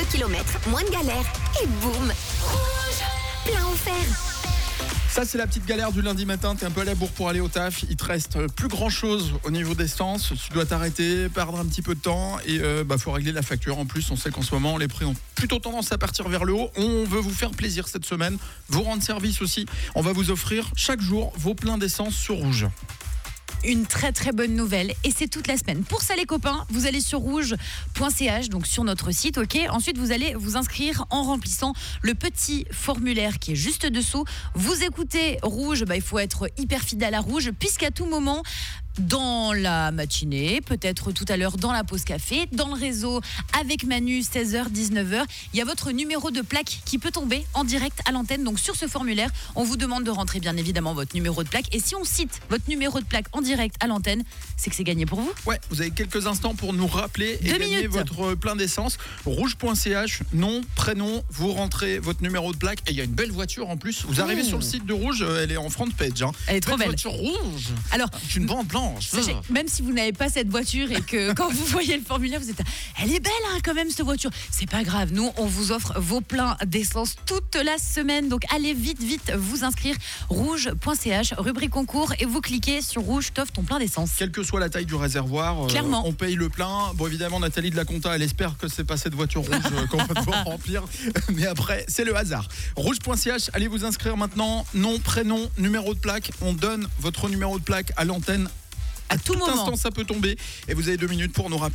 kilomètres, moins de galère et boum, plein offert. Ça, c'est la petite galère du lundi matin. T'es un peu à la bourre pour aller au taf. Il te reste plus grand chose au niveau d'essence. Tu dois t'arrêter, perdre un petit peu de temps et faut régler la facture. En plus, on sait qu'en ce moment, les prix ont plutôt tendance à partir vers le haut. On veut vous faire plaisir cette semaine, vous rendre service aussi. On va vous offrir chaque jour vos pleins d'essence sur Rouge. Une très très bonne nouvelle et c'est toute la semaine. Pour ça les copains, vous allez sur rouge.ch, donc sur notre site, ok. Ensuite vous allez vous inscrire en remplissant le petit formulaire qui est juste dessous. Vous écoutez Rouge, il faut être hyper fidèle à Rouge puisqu'à tout moment, dans la matinée, peut-être tout à l'heure dans la pause café, dans le réseau avec Manu 16h, 19h, il y a votre numéro de plaque qui peut tomber en direct à l'antenne. Donc sur ce formulaire, on vous demande de rentrer bien évidemment votre numéro de plaque et si on cite votre numéro de plaque en direct à l'antenne, c'est que c'est gagné pour vous. Ouais, vous avez quelques instants pour nous rappeler et 2 gagner minutes. votre plein d'essence. Rouge.ch, nom, prénom, vous rentrez votre numéro de plaque et il y a une belle voiture en plus. Vous arrivez sur le site de Rouge, elle est en front page. Elle est trop belle. Voiture rouge. Alors, C'est une bande blanche. sachez, même si vous n'avez pas cette voiture et que quand vous voyez le formulaire, vous êtes elle est belle quand même cette voiture. C'est pas grave, nous on vous offre vos pleins d'essence toute la semaine. Donc allez vite vous inscrire rouge.ch, rubrique concours et vous cliquez sur Rouge, t'offre ton plein d'essence. Quelle que soit la taille du réservoir, Clairement. on paye le plein. Bon, évidemment, Nathalie de la Compta, elle espère que c'est pas cette voiture rouge qu'on va devoir remplir. Mais après, c'est le hasard. Rouge.ch, allez vous inscrire maintenant. Nom, prénom, numéro de plaque. On donne votre numéro de plaque à l'antenne. À tout moment. instant, ça peut tomber. Et vous avez 2 minutes pour nous rappeler.